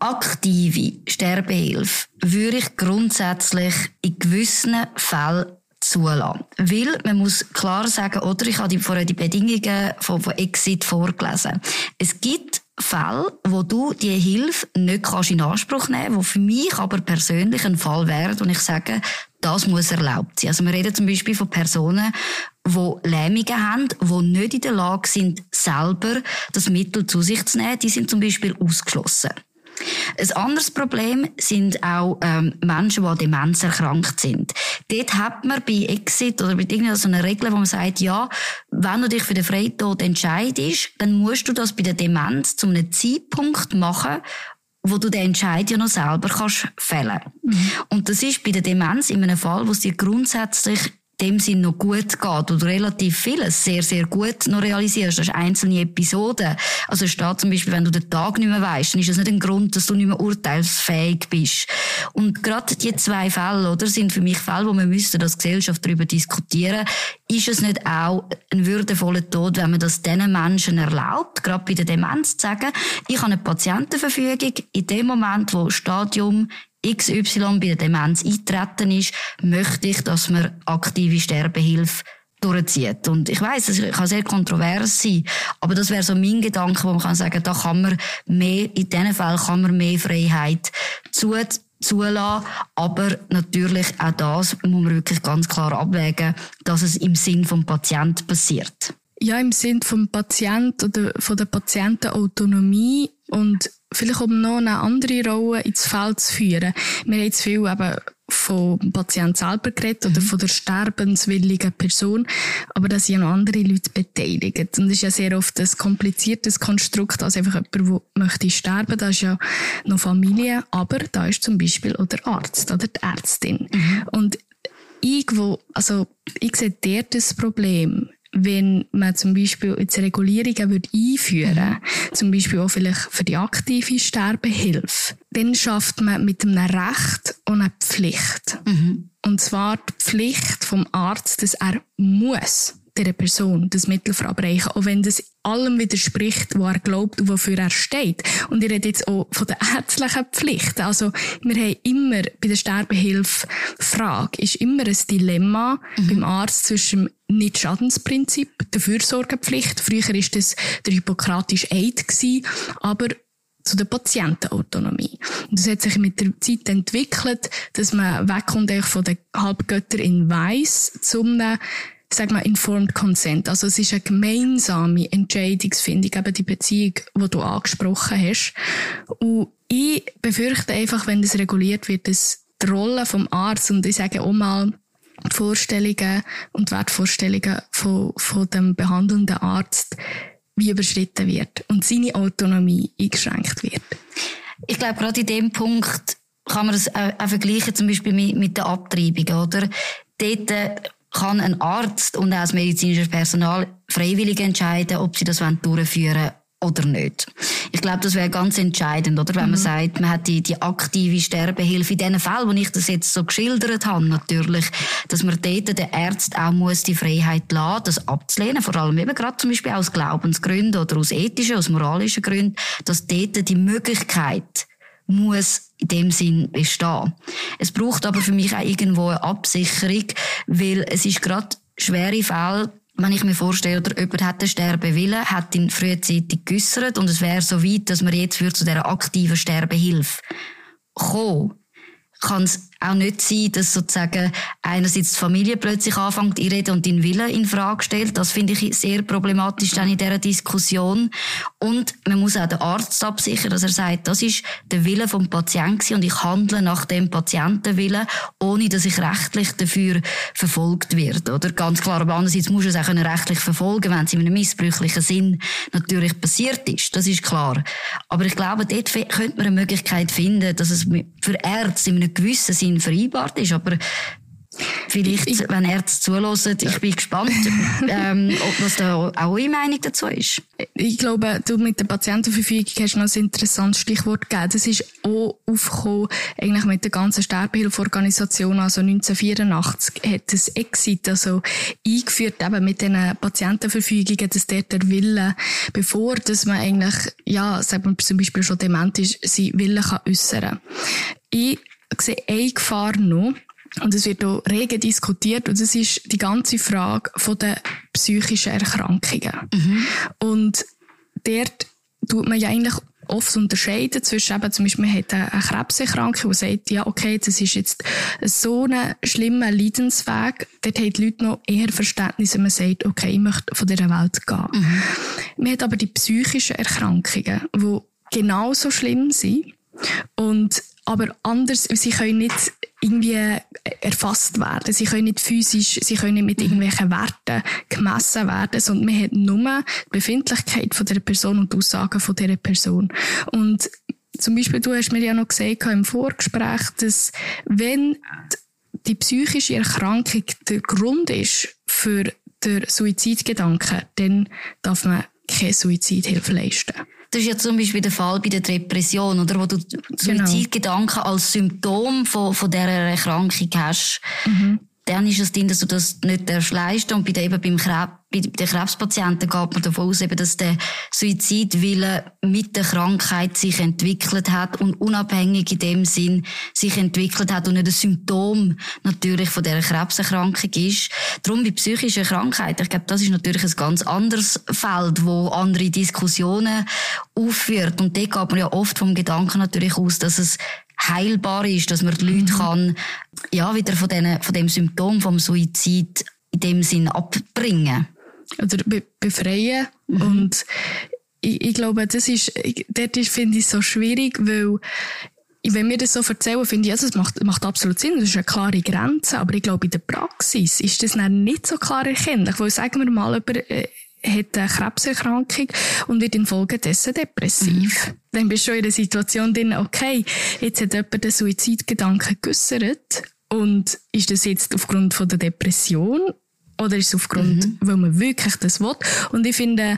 aktive Sterbehilfe würde ich grundsätzlich in gewissen Fällen zulassen. Weil, man muss klar sagen, oder ich habe die, vorher die Bedingungen von, von Exit vorgelesen. Es gibt Fälle, wo du die Hilfe nicht kannst in Anspruch nehmen kannst, wo für mich aber persönlich ein Fall wäre, und ich sage, das muss erlaubt sein. Also wir reden zum Beispiel von Personen, die Lähmungen haben, die nicht in der Lage sind, selber das Mittel zu sich zu nehmen. Die sind zum Beispiel ausgeschlossen. Ein anderes Problem sind auch ähm, Menschen, die an Demenz erkrankt sind. Dort hat man bei Exit oder bei irgendeiner so einer Regel, wo man sagt, ja, wenn du dich für den Freitod entscheidest, dann musst du das bei der Demenz zu einem Zeitpunkt machen, wo du den Entscheid ja noch selber kannst fällen. Mhm. Und das ist bei der Demenz in einem Fall, wo es dir grundsätzlich in dem Sinn noch gut geht und relativ vieles sehr, sehr gut noch realisierst. Das ist einzelne Episoden. Also es steht zum Beispiel, wenn du den Tag nicht mehr weisst, dann ist das nicht ein Grund, dass du nicht mehr urteilsfähig bist. Und gerade die zwei Fälle, oder, sind für mich Fälle, wo wir müssten als Gesellschaft darüber diskutieren. Ist es nicht auch ein würdevoller Tod, wenn man das diesen Menschen erlaubt, gerade bei der Demenz zu sagen, ich habe eine Patientenverfügung, in dem Moment, wo Stadium X Y bei der Demenz eintreten ist, möchte ich, dass man aktive Sterbehilfe durchzieht. Und ich weiss, es kann sehr kontrovers sein, aber das wäre so mein Gedanke, wo man kann sagen, da kann man mehr, in diesen Fällen kann man mehr Freiheit zu, zulassen, aber natürlich auch das muss man wirklich ganz klar abwägen, dass es im Sinn vom Patienten passiert. Ja, im Sinn vom Patienten oder von der Patientenautonomie und vielleicht um noch eine andere Rolle ins Feld zu führen. Wir haben jetzt viel eben vom Patienten selber geredet oder von der sterbenswilligen Person, aber da sind ja noch andere Leute beteiligt. Und das ist ja sehr oft ein kompliziertes Konstrukt, als einfach jemand, der möchte sterben. Da ist ja noch Familie, aber da ist zum Beispiel auch der Arzt oder die Ärztin. Mhm. Und ich, wo, also, ich sehe dort das Problem, wenn man zum Beispiel jetzt Regulierungen würde einführen, mhm. zum Beispiel auch vielleicht für die aktive Sterbehilfe, dann schafft man mit einem Recht und einer Pflicht. Mhm. Und zwar die Pflicht vom Arzt, dass er muss dieser Person das Mittel verabreichen, auch wenn das allem widerspricht, wo er glaubt und wofür er steht. Und ich rede jetzt auch von der ärztlichen Pflicht. Also, wir haben immer bei der Sterbehilfe-Frage ist immer ein Dilemma mhm. beim Arzt zwischen dem Nicht-Schadensprinzip, der Fürsorgepflicht. Früher war das der hippokratische Eid gewesen, aber zu der Patientenautonomie. Und das hat sich mit der Zeit entwickelt, dass man wegkommt von den Halbgöttern in Weiss zum sag mal, informed consent. Also es ist eine gemeinsame Entscheidungsfindung, eben die Beziehung, die du angesprochen hast. Und ich befürchte einfach, wenn das reguliert wird, dass die Rolle vom Arzt, und ich sage auch mal, die Vorstellungen und Wertvorstellungen von, von dem behandelnden Arzt wie überschritten wird und seine Autonomie eingeschränkt wird. Ich glaube, gerade in dem Punkt kann man das auch vergleichen, zum Beispiel mit, mit der Abtreibung, oder? Dort kann ein Arzt und auch das medizinische Personal freiwillig entscheiden, ob sie das durchführen wollen oder nicht. Ich glaube, das wäre ganz entscheidend, oder? Wenn mhm. man sagt, man hat die, die aktive Sterbehilfe in diesen Fällen, wo ich das jetzt so geschildert habe, natürlich, dass man dort den Ärzten auch muss die Freiheit lassen, das abzulehnen, vor allem eben gerade zum Beispiel aus Glaubensgründen oder aus ethischen, aus moralischen Gründen, dass dort die Möglichkeit muss in dem Sinn bestehen. Es braucht aber für mich auch irgendwo eine Absicherung, weil es ist gerade schwere Fälle, wenn ich mir vorstelle, oder jemand hat den Sterbewillen, hat ihn frühzeitig geäussert und es wäre so weit, dass man jetzt zu dieser aktiven Sterbehilfe kommen, kann es auch nicht sein, dass sozusagen einerseits die Familie plötzlich anfängt zu reden und den Willen in Frage stellt. Das finde ich sehr problematisch dann in dieser Diskussion. Und man muss auch den Arzt absichern, dass er sagt, das ist der Wille vom Patienten und ich handle nach dem Patientenwillen, ohne dass ich rechtlich dafür verfolgt werde. Oder ganz klar, aber andererseits muss es auch rechtlich verfolgen, wenn es in einem missbräuchlichen Sinn natürlich passiert ist. Das ist klar. Aber ich glaube, dort könnte man eine Möglichkeit finden, dass es für Ärzte in einem gewissen Sinn vereinbart ist, aber vielleicht, ich, wenn Ärzte zuhören, ich bin gespannt, ähm, ob was da auch eure Meinung dazu ist. Ich glaube, du mit der Patientenverfügung hast noch ein interessantes Stichwort gegeben. Das ist auch aufgekommen, eigentlich mit der ganzen Sterbehilfeorganisation, also neunzehnhundertvierundachtzig hat das Exit, also eingeführt, eben mit den Patientenverfügungen, dass dort der Wille, bevor, dass man eigentlich, ja, sagt man zum Beispiel schon dement ist, seinen Willen kann äussern. Ich sehe eine Gefahr noch, und es wird auch rege diskutiert, und das ist die ganze Frage von den psychischen Erkrankungen. Mhm. Und dort tut man ja eigentlich oft unterscheiden zwischen eben, zum Beispiel man hat eine Krebserkrankung, die sagt, ja, okay, das ist jetzt so ein schlimmer Leidensweg, dort haben die Leute noch eher Verständnis, wenn man sagt, okay, ich möchte von dieser Welt gehen. Mhm. Man hat aber die psychischen Erkrankungen, die genauso schlimm sind, und aber anders, sie können nicht irgendwie erfasst werden. Sie können nicht physisch, sie können nicht mit irgendwelchen Werten gemessen werden, sondern man hat nur die Befindlichkeit von der Person und die Aussagen von dieser Person. Und zum Beispiel, du hast mir ja noch gesagt im Vorgespräch, dass wenn die psychische Erkrankung der Grund ist für den Suizidgedanken, dann darf man keine Suizidhilfe leisten. Das ist ja zum Beispiel der Fall bei der Depression, oder, wo du Suizidgedanken genau. als Symptom von, von dieser Erkrankung hast. Mhm. Dann ist es drin, dass du das nicht leisten darfst. Und bei, der, eben beim Krebs, bei den Krebspatienten geht man davon aus, eben, dass der Suizidwille mit der Krankheit sich entwickelt hat und unabhängig in dem Sinn sich entwickelt hat und nicht ein Symptom natürlich von dieser Krebserkrankung ist. Darum bei psychischen Krankheiten, ich glaube, das ist natürlich ein ganz anderes Feld, wo andere Diskussionen aufführt. Und dort geht man ja oft vom Gedanken natürlich aus, dass es heilbar ist, dass man die Leute mhm. kann, ja, wieder von, denen, von dem Symptom vom Suizid in dem Sinn abbringen. Oder be- befreien. Mhm. Und ich, ich glaube, das ist, dort ist, finde ich, so schwierig, weil, wenn wir das so erzählen, finde ich, also, es macht, macht absolut Sinn, das ist eine klare Grenze, aber ich glaube, in der Praxis ist das dann nicht so klar erkennlich, weil, sagen wir mal, jemand, äh, hat eine Krebserkrankung und wird infolgedessen depressiv. Mhm. Dann bist du schon in der Situation drin, okay, jetzt hat jemand den Suizidgedanken geäussert und ist das jetzt aufgrund von der Depression oder ist es aufgrund, mhm. weil man wirklich das will? Und ich finde,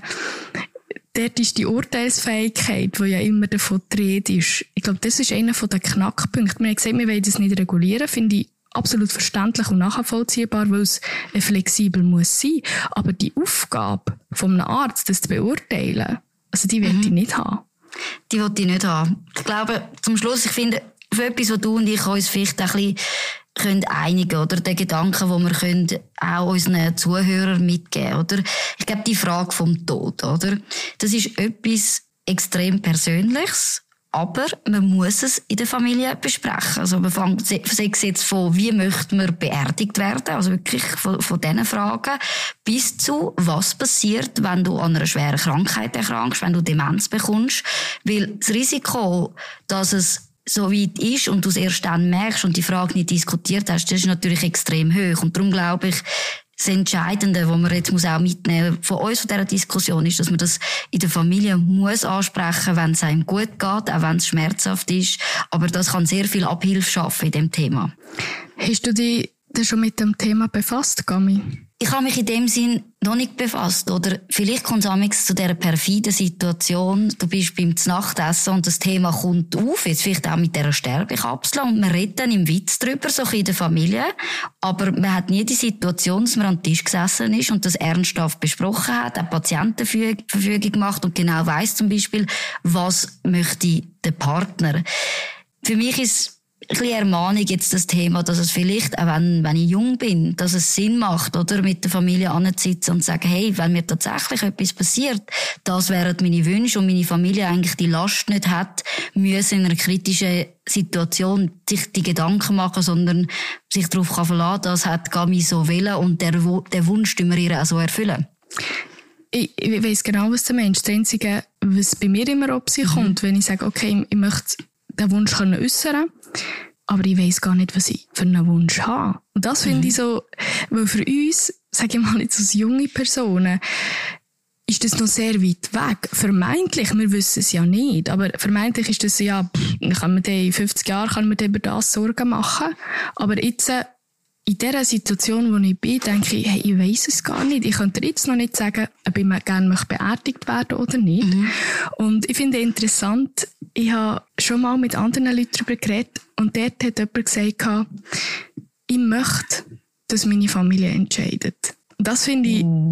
dort ist die Urteilsfähigkeit, die ja immer davon die Rede ist, ich glaube, das ist einer der Knackpunkte. Wir haben gesagt, wir wollen das nicht regulieren, finde ich absolut verständlich und nachvollziehbar, weil es flexibel muss sein. Aber die Aufgabe von einem Arzt, das zu beurteilen, also die will mhm. ich nicht haben. Die will ich nicht haben. Ich glaube, zum Schluss, ich finde, für etwas, was du und ich uns vielleicht ein bisschen können einigen, oder? Den Gedanken, den wir können auch unseren Zuhörern mitgeben, oder? Ich glaube, die Frage vom Tod, oder? Das ist etwas extrem Persönliches. Aber man muss es in der Familie besprechen. Also man fängt, sei es jetzt von, wie möchte man beerdigt werden, also wirklich von, von diesen Fragen, bis zu, was passiert, wenn du an einer schweren Krankheit erkrankst, wenn du Demenz bekommst. Weil das Risiko, dass es so weit ist und du es erst dann merkst und die Frage nicht diskutiert hast, das ist natürlich extrem hoch. Und darum glaube ich, Das Entscheidende, was man jetzt muss auch mitnehmen von uns, von dieser Diskussion, ist, dass man das in der Familie muss ansprechen, wenn es einem gut geht, auch wenn es schmerzhaft ist. Aber das kann sehr viel Abhilfe schaffen in diesem Thema. Hast du dich schon mit dem Thema befasst, Gami? Ich habe mich in dem Sinn noch nicht befasst. Oder vielleicht kommt es zu dieser perfiden Situation, du bist beim Nachtessen und das Thema kommt auf, jetzt vielleicht auch mit dieser Sterbekapsel, und man redet dann im Witz drüber, so in der Familie. Aber man hat nie die Situation, dass man am Tisch gesessen ist und das ernsthaft besprochen hat, eine Patientenverfügung gemacht und genau weiss zum Beispiel, was möchte der Partner. Für mich ist ein bisschen Ermahnung jetzt das Thema, dass es vielleicht, auch wenn, wenn ich jung bin, dass es Sinn macht, oder, mit der Familie anzusitzen und zu sagen, hey, wenn mir tatsächlich etwas passiert, das wären meine Wünsche und meine Familie eigentlich die Last nicht hat, müssen in einer kritischen Situation sich die Gedanken machen, sondern sich darauf verlassen, das hat Gami so wollen und der, der Wunsch, den wir ihr auch so erfüllen. Ich, ich weiss genau, was du meinst. Das Einzige, was bei mir immer ab sich kommt, mhm. wenn ich sage, okay, ich möchte den Wunsch können äußern, aber ich weiss gar nicht, was ich für einen Wunsch habe. Und das finde mhm. ich so, weil für uns, sage ich mal jetzt als junge Personen, ist das noch sehr weit weg. Vermeintlich, wir wissen es ja nicht, aber vermeintlich ist das ja, pff, kann man in fünfzig Jahren kann man über das Sorgen machen. Aber jetzt, in dieser Situation, wo ich bin, denke ich, hey, ich weiss es gar nicht. Ich könnte jetzt noch nicht sagen, ob ich gerne beerdigt werden oder nicht. Mhm. Und ich finde interessant, ich habe schon mal mit anderen Leuten darüber geredet und dort hat jemand gesagt, ich möchte, dass meine Familie entscheidet. Und das finde ich, uh,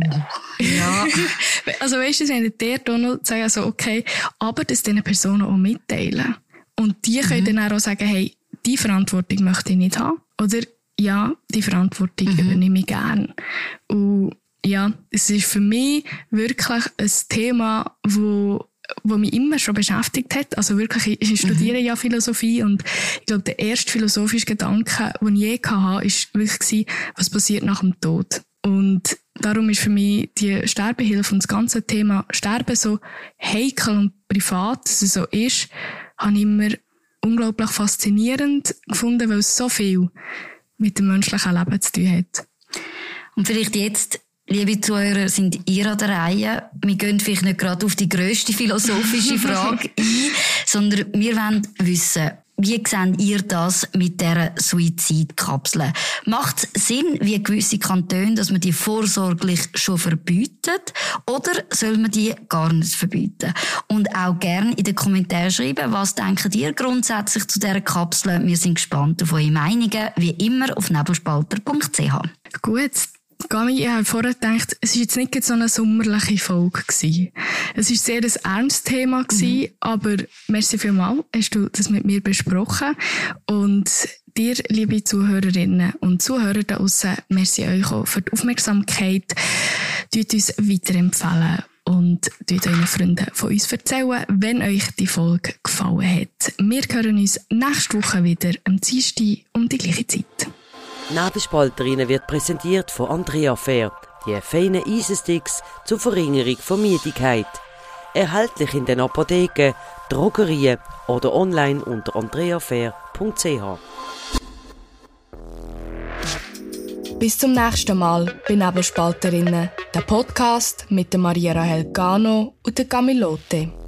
ja. also weisst du, wenn dort auch noch sagen, also okay, aber das diesen Personen auch mitteilen. Und die mhm. können dann auch sagen, hey, die Verantwortung möchte ich nicht haben. Oder ja, die Verantwortung mhm. übernehme ich gern. Und ja, es ist für mich wirklich ein Thema, wo, wo mich immer schon beschäftigt hat. Also wirklich, ich studiere mhm. ja Philosophie und ich glaube, der erste philosophische Gedanke, den ich je hatte, war wirklich, was passiert nach dem Tod. Und darum ist für mich die Sterbehilfe und das ganze Thema Sterben so heikel und privat, dass es so ist, habe ich immer unglaublich faszinierend gefunden, weil es so viel mit dem menschlichen Leben zu tun hat. Und vielleicht jetzt, liebe Zuhörer, sind ihr an der Reihe. Wir gehen vielleicht nicht gerade auf die grösste philosophische Frage ein, sondern wir wollen wissen, wie seht ihr das mit dieser Suizidkapsel? Macht es Sinn, wie gewisse Kantone, dass man die vorsorglich schon verbietet? Oder soll man die gar nicht verbieten? Und auch gerne in den Kommentaren schreiben, was denkt ihr grundsätzlich zu dieser Kapsel? Wir sind gespannt auf eure Meinungen, wie immer auf nebelspalter punkt c h. Gut. Gami, ich habe vorher gedacht, es war jetzt nicht so eine sommerliche Folge gewesen. Es war sehr ein ernstes Thema gewesen, mhm. aber merci vielmals, hast du das mit mir besprochen. Und dir, liebe Zuhörerinnen und Zuhörer da draussen, merci euch auch für die Aufmerksamkeit. Tut uns weiterempfehlen und tut euren Freunden von uns erzählen, wenn euch die Folge gefallen hat. Wir hören uns nächste Woche wieder am Dienstag um die gleiche Zeit. Nebelspalterinnen wird präsentiert von Andrea Fair, die feinen Eisensticks zur Verringerung von Müdigkeit. Erhältlich in den Apotheken, Drogerien oder online unter andrea fair punkt c h. Bis zum nächsten Mal bei Nebelspalterinnen, der Podcast mit der Maria Rahel Gano und der Gami Lotte.